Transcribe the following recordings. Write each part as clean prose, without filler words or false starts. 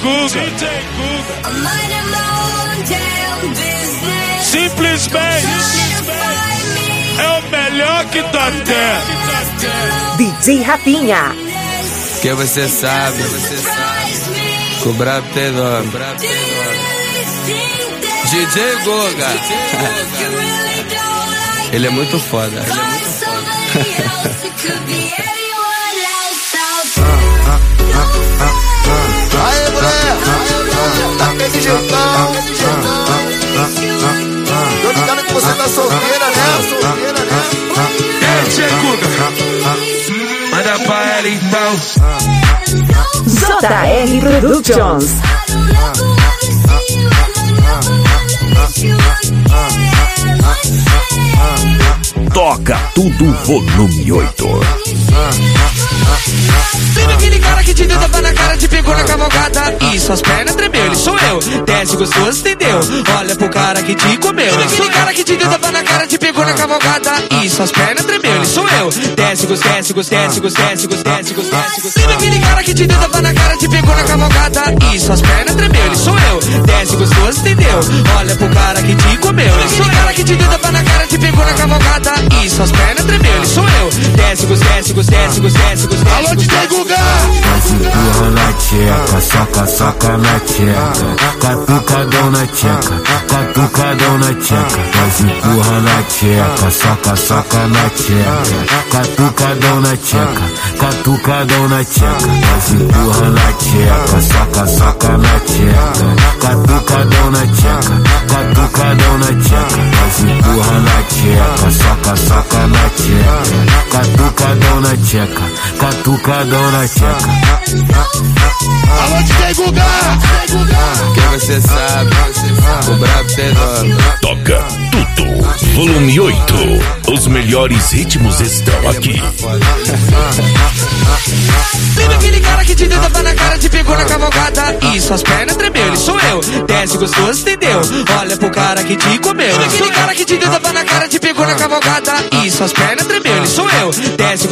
Guga. Simplesmente é o melhor que tá tendo. DJ Rafinha. Que você sabe, que o brabo tem nome. DJ Guga. Ele é muito foda. Aê, mulher, daquele jeitão. Tô ligado que você tá solteira, né? DJ Guga. Manda pra ela então. JR Productions. Toca tudo volume 8. Sabe aquele cara que te deu tapa na cara, te pegou na cavalgada e suas pernas tremeu, ele sou eu. Desce gostoso, entendeu? Olha pro cara que te comeu. Sabe aquele cara que te deu tapa na cara, te pegou na cavalgada e suas pernas tremeu, ele sou eu. Desce Sabe aquele cara que te deu tapa na cara, te pegou na cavalgada e suas pernas tremeu, ele sou eu. Desce gostoso, entendeu? Olha pro cara que te comeu. Sabe aquele cara que te deu tapa na cara, te pegou na cavalgada e suas pernas tremeu, ele sou eu. Desce Alô, DJ Guga. Faz empurra na tcheca, soca na tcheca, catucadão na tcheca, catucadão na tcheca. Faz empurra na tcheca, soca na tcheca, catucadão na tcheca, catucadão na tcheca. Faz empurra na tcheca, soca na tcheca, catucadão na tcheca, catucadão na tcheca. Faz empurra na tcheca, soca na tcheca, catucadão na tcheca, catucadão na tcheca. Alô, DJ Guga. Que você sabe, o brabo tem nome. Toca tudo volume 8. Os melhores ritmos estão aqui. Sabe aquele cara que te deu tapa na cara, te pegou na cavalgada e suas pernas tremeu, ele sou eu. Desce gostoso, entendeu? Olha pro cara que te comeu. Sabe aquele cara que te deu tapa na cara, te pegou na cavalgada e suas pernas tremeu, ele sou eu. Desce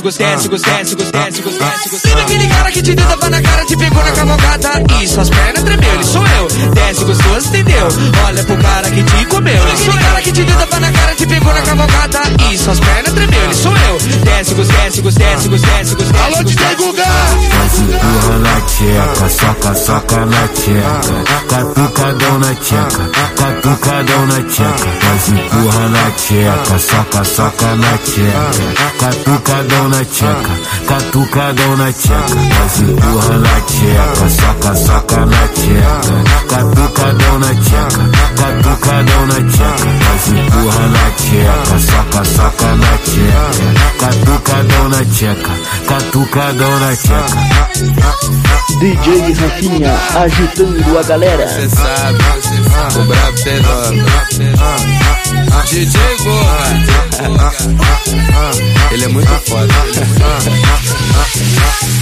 Sabe aquele cara que te deu tapa na cara, te pegou na cavalgada e suas pernas tremeu, ele sou eu. Desce gostoso, entendeu? Olha pro cara que te comeu. Sabe aquele cara que te deu tapa na cara, te pegou na cavalgada e suas pernas tremeu, ele sou eu. Desce Alô, DJ Guga. Faz empurra na tcheca, soca na tcheca, catucadão na tcheca, catucadão na tcheca. Faz empurra na tcheca, soca na tcheca, catucadão na tcheca, catucadão na tcheca. Faz empurra na tcheca, soca na tcheca, catucadão na tcheca, catucadão na tcheca. Faz empurra na tcheca, soca na tcheca, catucadão na tcheca, catucadão na tcheca. DJ Rafinha agitando a galera. Você sabe, o brabo tem nome. DJ Guga. Ele é muito foda.